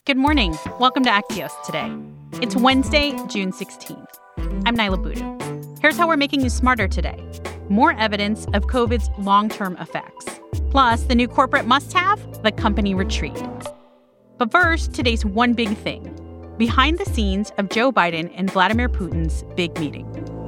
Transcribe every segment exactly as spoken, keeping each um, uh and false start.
Good morning. Welcome to Axios Today. It's Wednesday, June sixteenth. I'm Nyla Boodoo. Here's how we're making you smarter today. More evidence of COVID's long-term effects. Plus, the new corporate must-have, the company retreat. But first, today's one big thing. Behind the scenes of Joe Biden and Vladimir Putin's big meeting.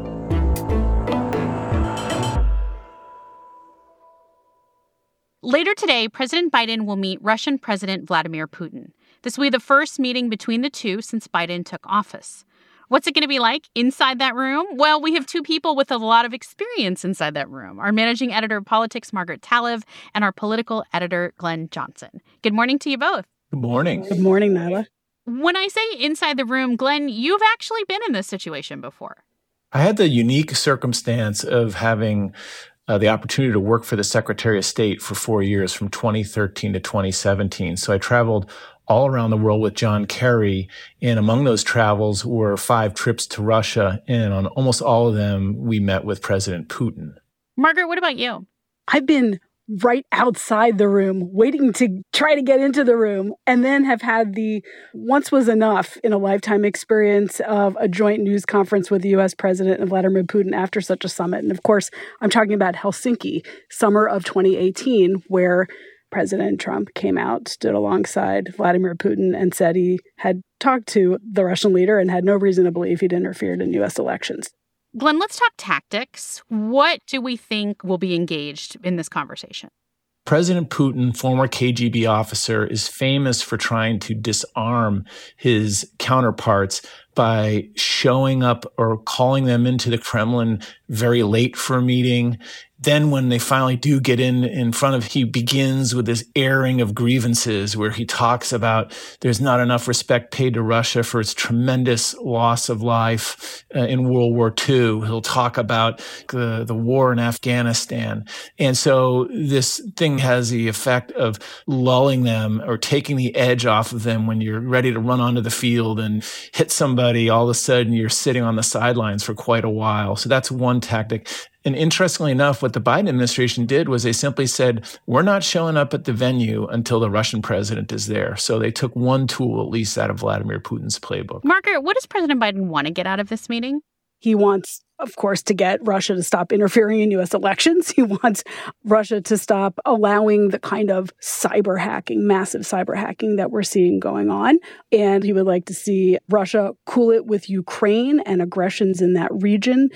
Later today, President Biden will meet Russian President Vladimir Putin. This will be the first meeting between the two since Biden took office. What's it going to be like inside that room? Well, we have two people with a lot of experience inside that room. Our managing editor of politics, Margaret Talev, and our political editor, Glenn Johnson. Good morning to you both. Good morning. Good morning, Nyla. When I say inside the room, Glenn, you've actually been in this situation before. I had the unique circumstance of having uh, the opportunity to work for the Secretary of State for four years from twenty thirteen to twenty seventeen. So I traveled all around the world with John Kerry, and among those travels were five trips to Russia, and on almost all of them, we met with President Putin. Margaret, what about you? I've been right outside the room, waiting to try to get into the room, and then have had the once was enough in a lifetime experience of a joint news conference with the U S President and Vladimir Putin after such a summit. And of course, I'm talking about Helsinki, summer of twenty eighteen, where President Trump came out, stood alongside Vladimir Putin, and said he had talked to the Russian leader and had no reason to believe he'd interfered in U S elections. Glenn, let's talk tactics. What do we think will be engaged in this conversation? President Putin, former K G B officer, is famous for trying to disarm his counterparts by showing up or calling them into the Kremlin very late for a meeting. Then when they finally do get in in front of, he begins with this airing of grievances where he talks about there's not enough respect paid to Russia for its tremendous loss of life uh, in World War Two. He'll talk about the, the war in Afghanistan. And so this thing has the effect of lulling them or taking the edge off of them when you're ready to run onto the field and hit somebody. All of a sudden, you're sitting on the sidelines for quite a while. So that's one tactic. And interestingly enough, what the Biden administration did was they simply said, we're not showing up at the venue until the Russian president is there. So they took one tool, at least, out of Vladimir Putin's playbook. Margaret, what does President Biden want to get out of this meeting? He wants, of course, to get Russia to stop interfering in U S elections. He wants Russia to stop allowing the kind of cyber hacking, massive cyber hacking that we're seeing going on. And he would like to see Russia cool it with Ukraine and aggressions in that region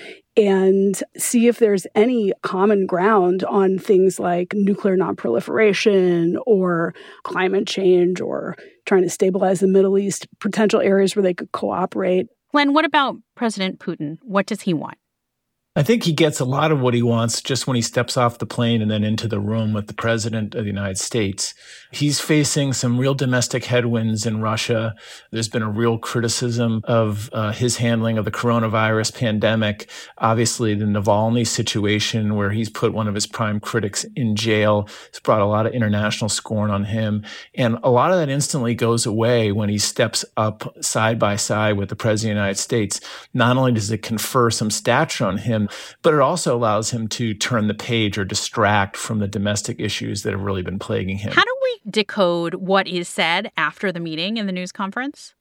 and see if there's any common ground on things like nuclear nonproliferation or climate change or trying to stabilize the Middle East, potential areas where they could cooperate. Glenn, what about President Putin? What does he want? I think he gets a lot of what he wants just when he steps off the plane and then into the room with the president of the United States. He's facing some real domestic headwinds in Russia. There's been a real criticism of uh, his handling of the coronavirus pandemic. Obviously, the Navalny situation where he's put one of his prime critics in jail has brought a lot of international scorn on him. And a lot of that instantly goes away when he steps up side by side with the president of the United States. Not only does it confer some stature on him, but it also allows him to turn the page or distract from the domestic issues that have really been plaguing him. How do we decode what is said after the meeting in the news conference?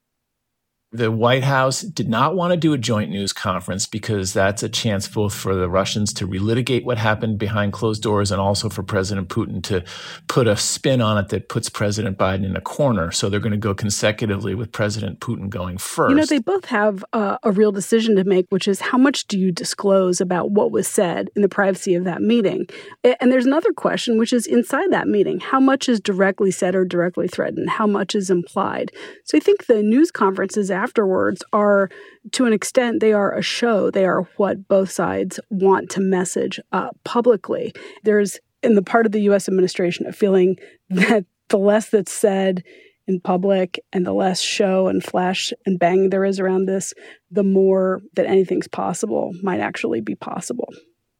The White House did not want to do a joint news conference because that's a chance both for the Russians to relitigate what happened behind closed doors and also for President Putin to put a spin on it that puts President Biden in a corner. So they're going to go consecutively with President Putin going first. You know, they both have uh, a real decision to make, which is how much do you disclose about what was said in the privacy of that meeting? And there's another question, which is inside that meeting, how much is directly said or directly threatened? How much is implied? So I think the news conferences afterwards are, to an extent, they are a show. They are what both sides want to message uh, publicly. There's, in the part of the U S administration, a feeling that the less that's said in public and the less show and flash and bang there is around this, the more that anything's possible might actually be possible.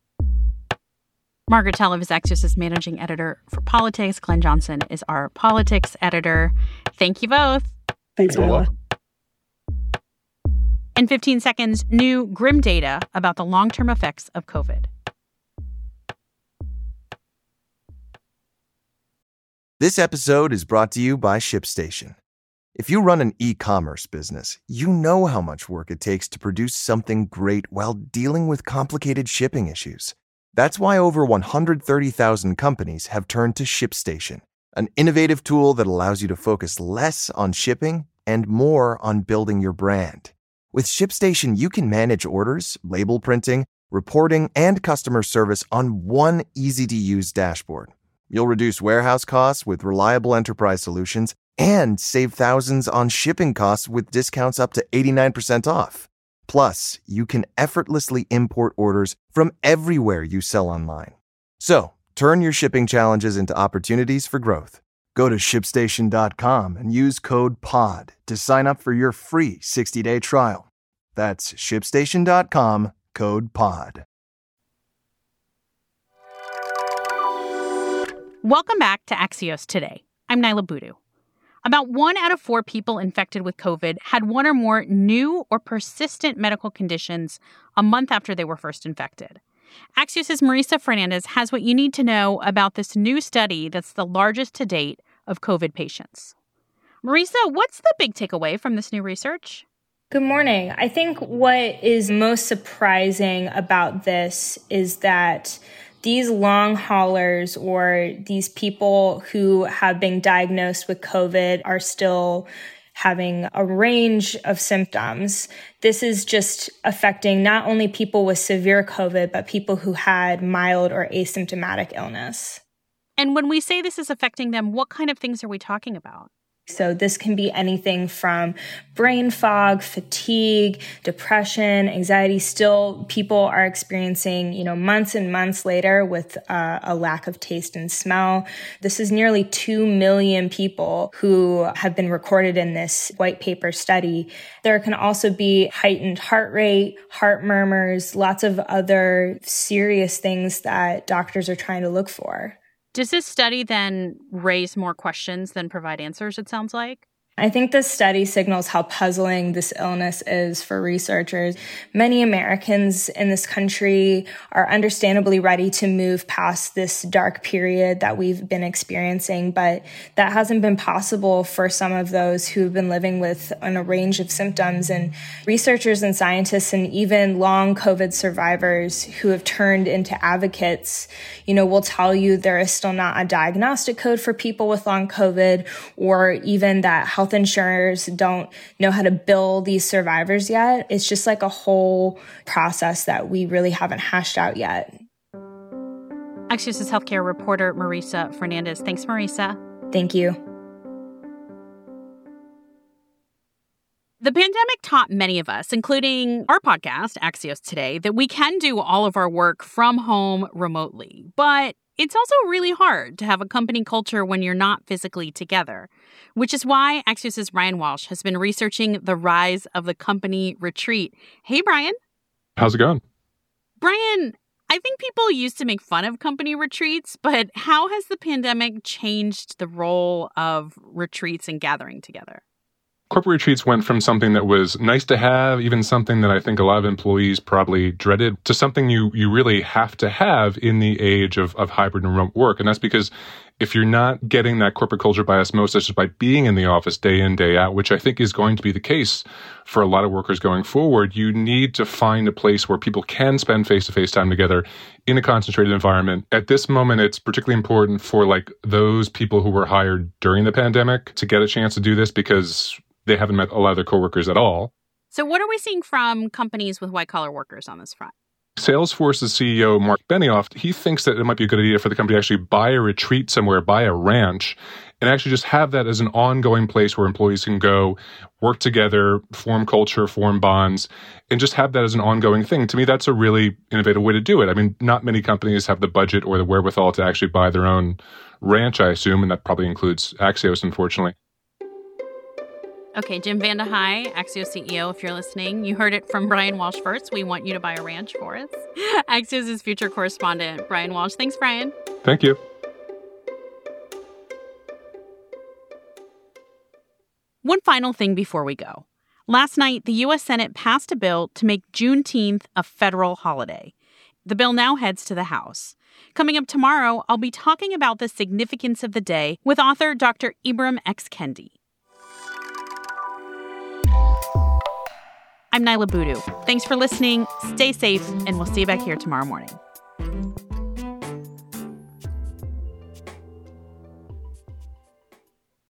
Margaret Talev is Axios' managing editor for politics. Glenn Johnson is our politics editor. Thank you both. Thanks, Nyla. In fifteen seconds, new grim data about the long-term effects of COVID. This episode is brought to you by ShipStation. If you run an e-commerce business, you know how much work it takes to produce something great while dealing with complicated shipping issues. That's why over one hundred thirty thousand companies have turned to ShipStation, an innovative tool that allows you to focus less on shipping and more on building your brand. With ShipStation, you can manage orders, label printing, reporting, and customer service on one easy-to-use dashboard. You'll reduce warehouse costs with reliable enterprise solutions and save thousands on shipping costs with discounts up to eighty-nine percent off. Plus, you can effortlessly import orders from everywhere you sell online. So, turn your shipping challenges into opportunities for growth. Go to ship station dot com and use code P O D to sign up for your free sixty-day trial. That's ship station dot com, code P O D. Welcome back to Axios Today. I'm Naila Boodoo. About one out of four people infected with COVID had one or more new or persistent medical conditions a month after they were first infected. Axios' Marisa Fernandez has what you need to know about this new study that's the largest to date of COVID patients. Marisa, what's the big takeaway from this new research? Good morning. I think what is most surprising about this is that these long haulers or these people who have been diagnosed with COVID are still having a range of symptoms. This is just affecting not only people with severe COVID, but people who had mild or asymptomatic illness. And when we say this is affecting them, what kind of things are we talking about? So this can be anything from brain fog, fatigue, depression, anxiety. Still, people are experiencing, you know, months and months later with uh, a lack of taste and smell. This is nearly two million people who have been recorded in this white paper study. There can also be heightened heart rate, heart murmurs, lots of other serious things that doctors are trying to look for. Does this study then raise more questions than provide answers, it sounds like? I think this study signals how puzzling this illness is for researchers. Many Americans in this country are understandably ready to move past this dark period that we've been experiencing, but that hasn't been possible for some of those who've been living with a range of symptoms. And researchers and scientists and even long COVID survivors who have turned into advocates, you know, will tell you there is still not a diagnostic code for people with long COVID, or even that health insurers don't know how to bill these survivors yet. It's just like a whole process that we really haven't hashed out yet. Axios' healthcare reporter Marisa Fernandez. Thanks, Marisa. Thank you. The pandemic taught many of us, including our podcast, Axios Today, that we can do all of our work from home remotely. But it's also really hard to have a company culture when you're not physically together, which is why Axios' Brian Walsh has been researching the rise of the company retreat. Hey, Brian. How's it going? Brian, I think people used to make fun of company retreats, but how has the pandemic changed the role of retreats and gathering together? Corporate retreats went from something that was nice to have, even something that I think a lot of employees probably dreaded, to something you you really have to have in the age of, of hybrid and remote work. And that's because if you're not getting that corporate culture by osmosis, just by being in the office day in, day out, which I think is going to be the case for a lot of workers going forward, you need to find a place where people can spend face-to-face time together in a concentrated environment. At this moment, it's particularly important for like those people who were hired during the pandemic to get a chance to do this because they haven't met a lot of their coworkers at all. So what are we seeing from companies with white-collar workers on this front? Salesforce's C E O, Mark Benioff, he thinks that it might be a good idea for the company to actually buy a retreat somewhere, buy a ranch, and actually just have that as an ongoing place where employees can go, work together, form culture, form bonds, and just have that as an ongoing thing. To me, that's a really innovative way to do it. I mean, not many companies have the budget or the wherewithal to actually buy their own ranch, I assume, and that probably includes Axios, unfortunately. Okay, Jim Vandehei, Axios C E O, if you're listening, you heard it from Brian Walsh first. We want you to buy a ranch for us. Axios' future correspondent, Brian Walsh. Thanks, Brian. Thank you. One final thing before we go. Last night, the U S Senate passed a bill to make Juneteenth a federal holiday. The bill now heads to the House. Coming up tomorrow, I'll be talking about the significance of the day with author Doctor Ibram X. Kendi. I'm Niala Boodhoo. Thanks for listening. Stay safe, and we'll see you back here tomorrow morning.